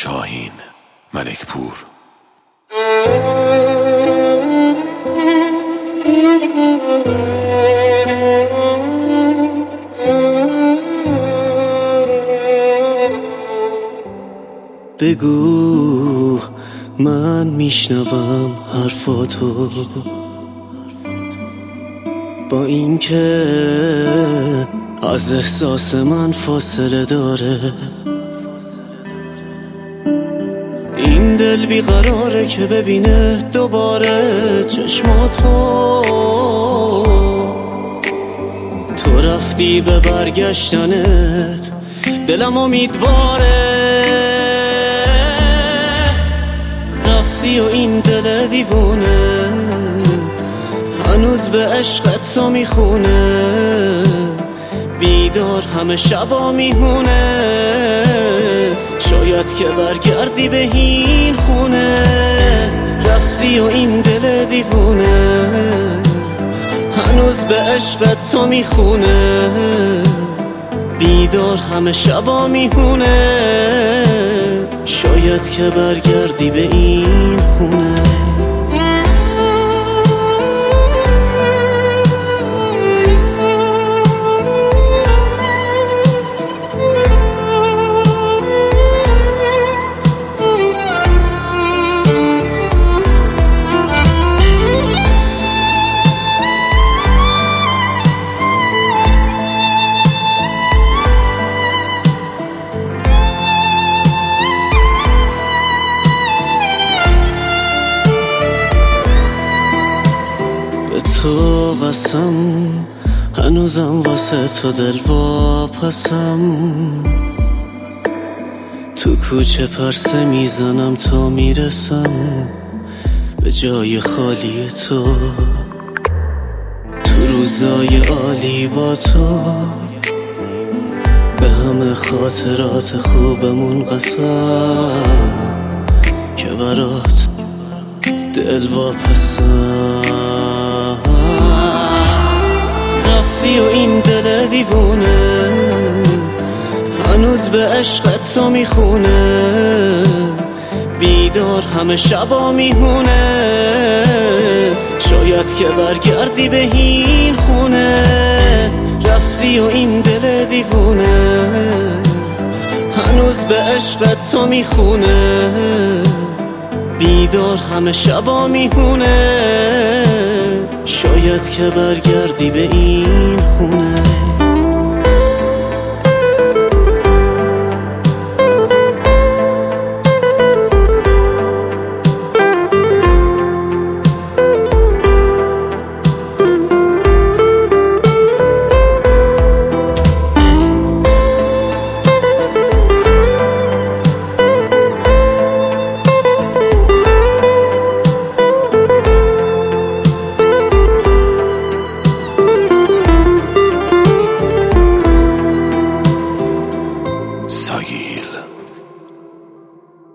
شاهین ملکپور. بگو من میشنوم حرفاتو، با اینکه از احساس من فاصله داره. این دل بیقراره که ببینه دوباره چشماتو. تو رفتی به برگشتنت، دلم امیدواره. رفتی و این دل دیوونه هنوز به عشقت تو میخونه. بیدار همه شبا میهونه، شاید که برگردی به این خونه. رفتی و این دل دیوونه هنوز به عشقت تو میخونه. بیدار همه شبا میهونه، شاید که برگردی به این خونه. تو قسم هنوزم واسه تو دل واپسم. تو کوچه پرسه میزنم تا میرسم به جای خالی تو. تو روزای عالی با تو به همه خاطرات خوبمون قسم که برات دل واپسم. رفتی و این دل دیوونه هنوز به عشقت تو میخونه. بیدار همه شبا میهونه، شاید که برگردی به این خونه. رفتی و این دل دیوونه هنوز به عشقت تو میخونه. بیدار همه شبا میهونه، شاید که برگردی به این خونه.